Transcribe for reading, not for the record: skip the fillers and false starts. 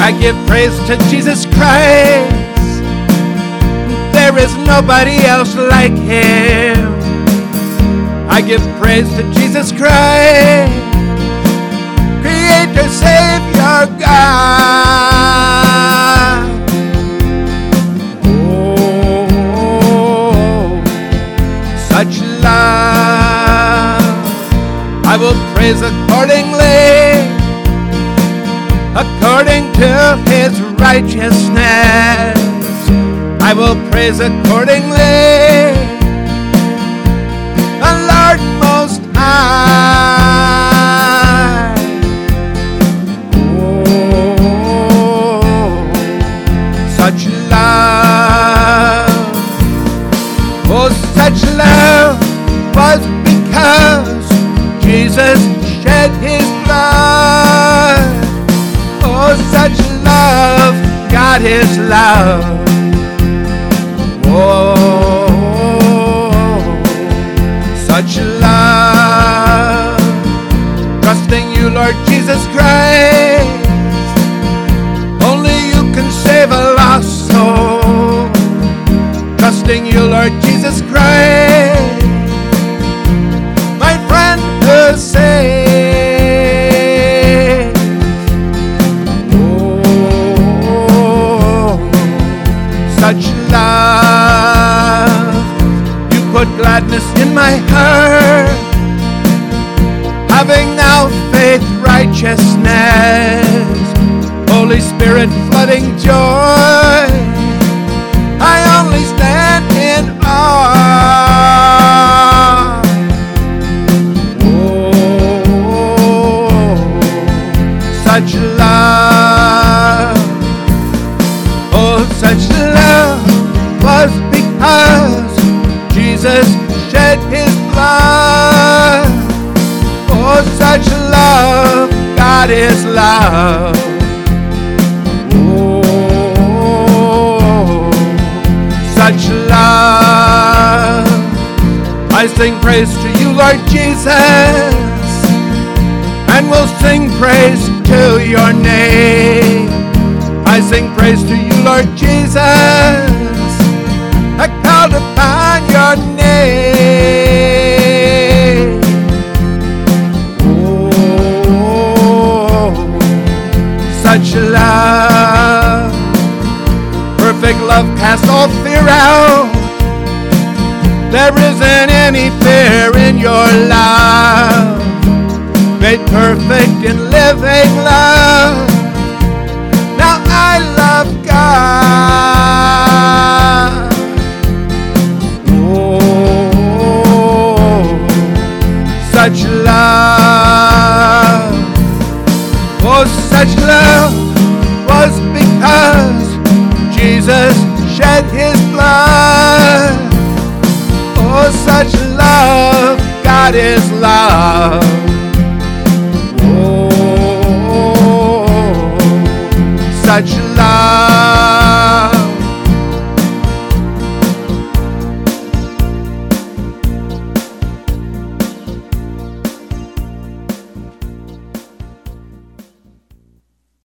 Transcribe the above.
I give praise to Jesus Christ. There is nobody else like him. I give praise to Jesus Christ, Creator, Savior, God. Oh, such love. I will praise according to his righteousness. I will praise accordingly, the Lord Most High. Oh, such love. Oh, such love was because Jesus shed his blood. Oh, such love, God is love. Oh, such love. Trusting you, Lord Jesus Christ. Only you can save a lost soul. Trusting you, Lord Jesus Christ, my friend who saves. Oh, such love. You put gladness in my heart, having now faith, righteousness, Holy Spirit flooding joy. I only stand in awe. Oh, such love. Oh, such love was because Jesus shed his blood. Oh, such love, God is love. Such love. I sing praise to you, Lord Jesus, and will sing praise to your name. I sing praise to you, Lord Jesus. I called upon your name. Oh, such love. Perfect love casts all fear out. There isn't any fear in your love. Made perfect in living love. Now I love God. Oh, such love. Oh, such love was because Jesus shed his blood. Oh, such love, God is love. Oh, such